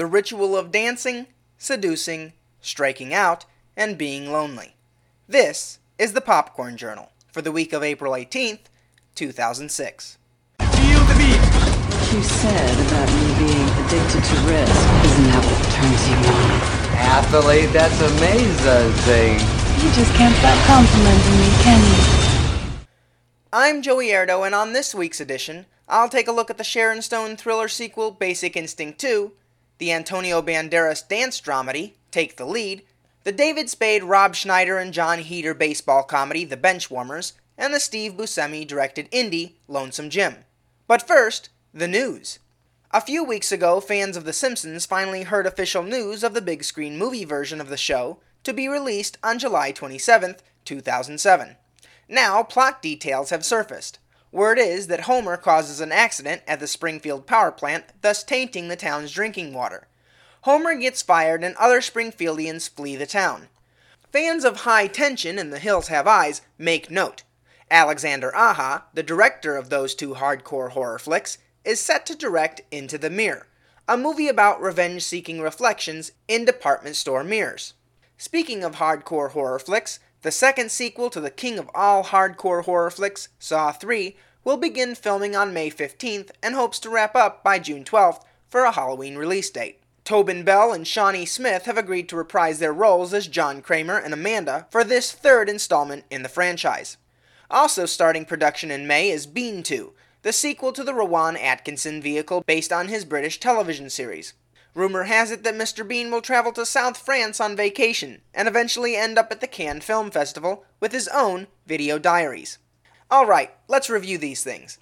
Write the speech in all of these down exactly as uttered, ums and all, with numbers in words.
the ritual of dancing, seducing, striking out, and being lonely. This is the Popcorn Journal for the week of April eighteenth, two thousand six. Feel the beat! What you said about me being addicted to risk, isn't that what turns you on? Athlete, that's amazing. You just can't stop complimenting me, can you? I'm Joey Erdo, and on this week's edition, I'll take a look at the Sharon Stone thriller sequel Basic Instinct two, the Antonio Banderas dance dramedy Take the Lead, the David Spade, Rob Schneider, and John Heder baseball comedy The Benchwarmers, and the Steve Buscemi directed indie Lonesome Jim. But first, the news. A few weeks ago, fans of The Simpsons finally heard official news of the big screen movie version of the show to be released on July twenty-seventh, two thousand seven. Now, plot details have surfaced. Word is that Homer causes an accident at the Springfield power plant, thus tainting the town's drinking water. Homer gets fired and other Springfieldians flee the town. Fans of High Tension and The Hills Have Eyes make note. Alexander Aja, the director of those two hardcore horror flicks, is set to direct Into the Mirror, a movie about revenge-seeking reflections in department store mirrors. Speaking of hardcore horror flicks, the second sequel to the king of all hardcore horror flicks, Saw three, will begin filming on May fifteenth and hopes to wrap up by June twelfth for a Halloween release date. Tobin Bell and Shawnee Smith have agreed to reprise their roles as John Kramer and Amanda for this third installment in the franchise. Also starting production in May is Bean two, the sequel to the Rowan Atkinson vehicle based on his British television series. Rumor has it that Mister Bean will travel to South France on vacation and eventually end up at the Cannes Film Festival with his own video diaries. Alright, let's review these things.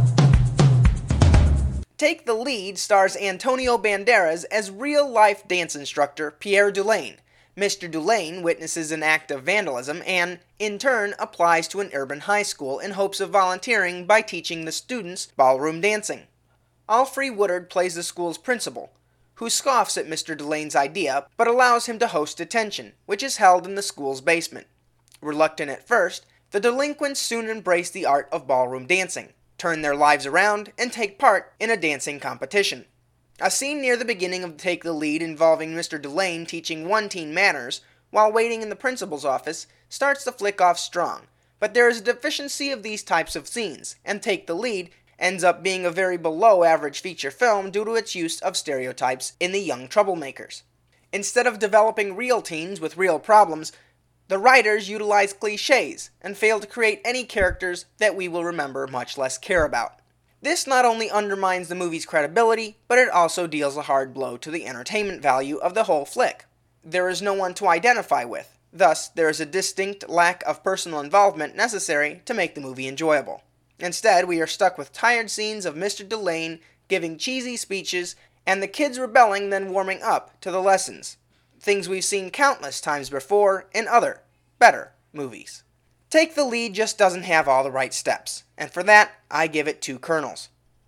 Take the Lead stars Antonio Banderas as real-life dance instructor Pierre Dulain. Mister Dulain witnesses an act of vandalism and, in turn, applies to an urban high school in hopes of volunteering by teaching the students ballroom dancing. Alfre Woodard plays the school's principal, who scoffs at Mister Dulain's idea but allows him to host detention, which is held in the school's basement. Reluctant at first, the delinquents soon embrace the art of ballroom dancing, turn their lives around, and take part in a dancing competition. A scene near the beginning of Take the Lead involving Mister Dulain teaching one teen manners while waiting in the principal's office starts the flick off strong, but there is a deficiency of these types of scenes, and Take the Lead ends up being a very below-average feature film due to its use of stereotypes in the young troublemakers. Instead of developing real teens with real problems, the writers utilize cliches and fail to create any characters that we will remember, much less care about. This not only undermines the movie's credibility, but it also deals a hard blow to the entertainment value of the whole flick. There is no one to identify with, thus there is a distinct lack of personal involvement necessary to make the movie enjoyable. Instead, we are stuck with tired scenes of Mister Dulain giving cheesy speeches and the kids rebelling then warming up to the lessons. Things we've seen countless times before in other, better movies. Take the Lead just doesn't have all the right steps, and for that, I give it two kernels.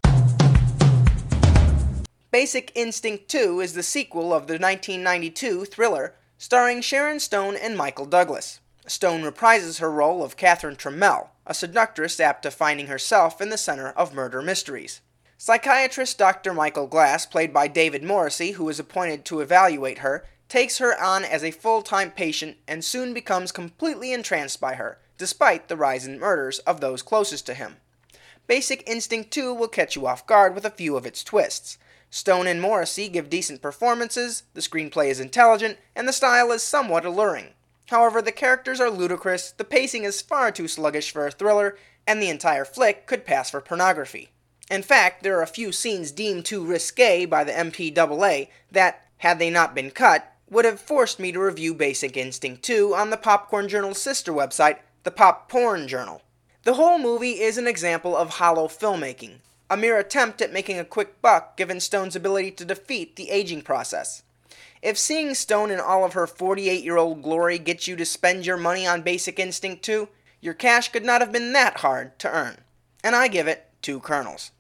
Basic Instinct two is the sequel of the nineteen ninety-two thriller starring Sharon Stone and Michael Douglas. Stone reprises her role of Catherine Trammell, a seductress apt to finding herself in the center of murder mysteries. Psychiatrist Doctor Michael Glass, played by David Morrissey, who is appointed to evaluate her, takes her on as a full-time patient and soon becomes completely entranced by her, despite the rise in murders of those closest to him. Basic Instinct two will catch you off guard with a few of its twists. Stone and Morrissey give decent performances, the screenplay is intelligent, and the style is somewhat alluring. However, the characters are ludicrous, the pacing is far too sluggish for a thriller, and the entire flick could pass for pornography. In fact, there are a few scenes deemed too risque by the M P A A that, had they not been cut, would have forced me to review Basic Instinct two on the Popcorn Journal's sister website, the Pop Porn Journal. The whole movie is an example of hollow filmmaking, a mere attempt at making a quick buck given Stone's ability to defeat the aging process. If seeing Stone in all of her forty-eight-year-old glory gets you to spend your money on Basic Instinct two, your cash could not have been that hard to earn. And I give it two kernels.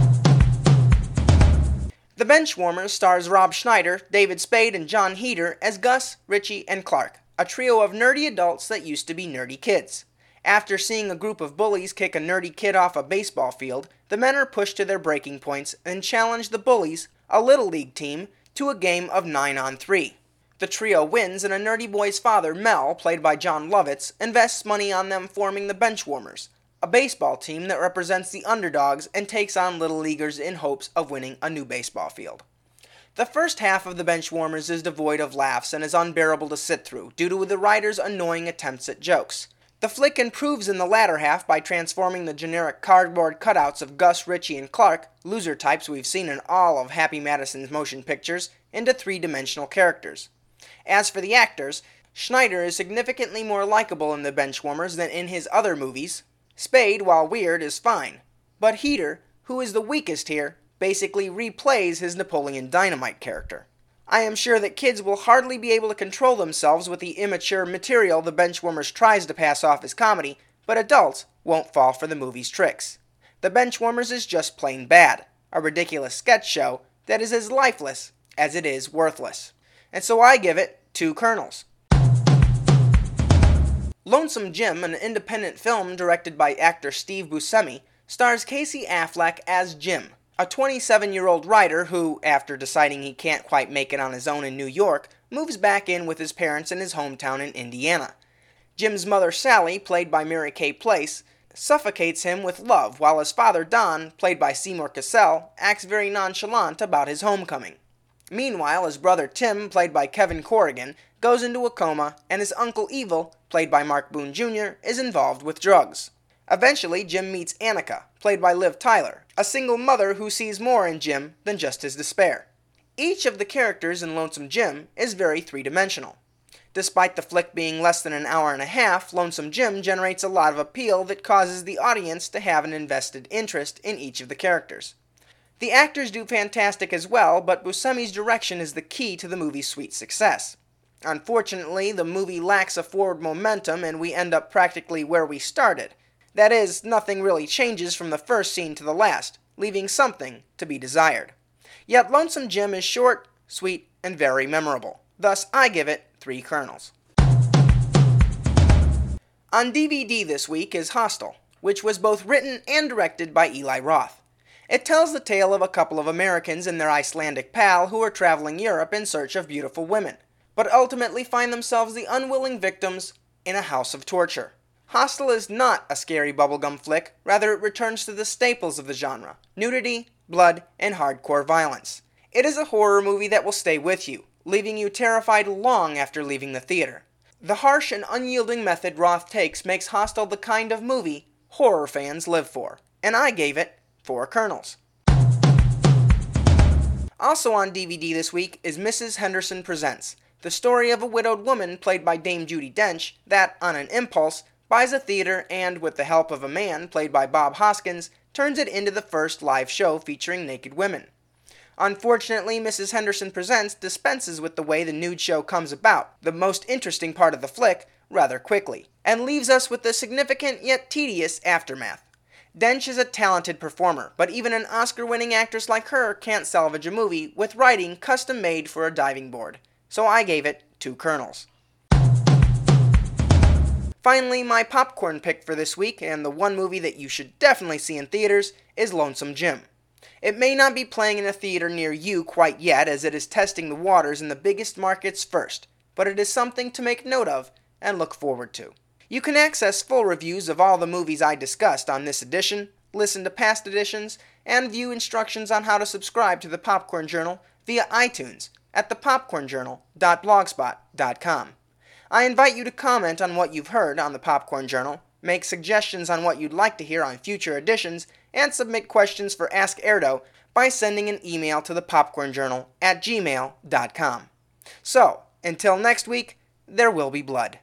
The Benchwarmers stars Rob Schneider, David Spade, and John Heder as Gus, Richie, and Clark, a trio of nerdy adults that used to be nerdy kids. After seeing a group of bullies kick a nerdy kid off a baseball field, the men are pushed to their breaking points and challenge the bullies, a Little League team, to a game of nine on three. The trio wins, and a nerdy boy's father, Mel, played by John Lovitz, invests money on them forming the Benchwarmers, a baseball team that represents the underdogs and takes on little leaguers in hopes of winning a new baseball field. The first half of the Benchwarmers is devoid of laughs and is unbearable to sit through due to the writer's annoying attempts at jokes. The flick improves in the latter half by transforming the generic cardboard cutouts of Gus, Richie, and Clark, loser types we've seen in all of Happy Madison's motion pictures, into three-dimensional characters. As for the actors, Schneider is significantly more likable in the Benchwarmers than in his other movies. Spade, while weird, is fine. But Heater, who is the weakest here, basically replays his Napoleon Dynamite character. I am sure that kids will hardly be able to control themselves with the immature material the Benchwarmers tries to pass off as comedy, but adults won't fall for the movie's tricks. The Benchwarmers is just plain bad, a ridiculous sketch show that is as lifeless as it is worthless. And so I give it two kernels. Lonesome Jim, an independent film directed by actor Steve Buscemi, stars Casey Affleck as Jim, a twenty-seven-year-old writer who, after deciding he can't quite make it on his own in New York, moves back in with his parents in his hometown in Indiana. Jim's mother, Sally, played by Mary Kay Place, suffocates him with love, while his father, Don, played by Seymour Cassell, acts very nonchalant about his homecoming. Meanwhile, his brother Tim, played by Kevin Corrigan, goes into a coma, and his uncle Evil, played by Mark Boone Junior, is involved with drugs. Eventually, Jim meets Annika, played by Liv Tyler, a single mother who sees more in Jim than just his despair. Each of the characters in Lonesome Jim is very three-dimensional. Despite the flick being less than an hour and a half, Lonesome Jim generates a lot of appeal that causes the audience to have an invested interest in each of the characters. The actors do fantastic as well, but Buscemi's direction is the key to the movie's sweet success. Unfortunately, the movie lacks a forward momentum and we end up practically where we started. That is, nothing really changes from the first scene to the last, leaving something to be desired. Yet Lonesome Jim is short, sweet, and very memorable. Thus, I give it three kernels. On D V D this week is Hostel, which was both written and directed by Eli Roth. It tells the tale of a couple of Americans and their Icelandic pal who are traveling Europe in search of beautiful women, but ultimately find themselves the unwilling victims in a house of torture. Hostel is not a scary bubblegum flick, rather it returns to the staples of the genre: nudity, blood, and hardcore violence. It is a horror movie that will stay with you, leaving you terrified long after leaving the theater. The harsh and unyielding method Roth takes makes Hostel the kind of movie horror fans live for, and I gave it four kernels. Also on D V D this week is Missus Henderson Presents, the story of a widowed woman played by Dame Judi Dench that, on an impulse, buys a theater and, with the help of a man played by Bob Hoskins, turns it into the first live show featuring naked women. Unfortunately, Missus Henderson Presents dispenses with the way the nude show comes about, the most interesting part of the flick, rather quickly, and leaves us with the significant yet tedious aftermath. Dench is a talented performer, but even an Oscar-winning actress like her can't salvage a movie with writing custom-made for a diving board, so I gave it two kernels. Finally, my popcorn pick for this week, and the one movie that you should definitely see in theaters, is Lonesome Jim. It may not be playing in a theater near you quite yet, as it is testing the waters in the biggest markets first, but it is something to make note of and look forward to. You can access full reviews of all the movies I discussed on this edition, listen to past editions, and view instructions on how to subscribe to the Popcorn Journal via iTunes at the popcorn journal dot blogspot dot com. I invite you to comment on what you've heard on the Popcorn Journal, make suggestions on what you'd like to hear on future editions, and submit questions for Ask Erdo by sending an email to the popcorn journal at gmail dot com. So, until next week, there will be blood.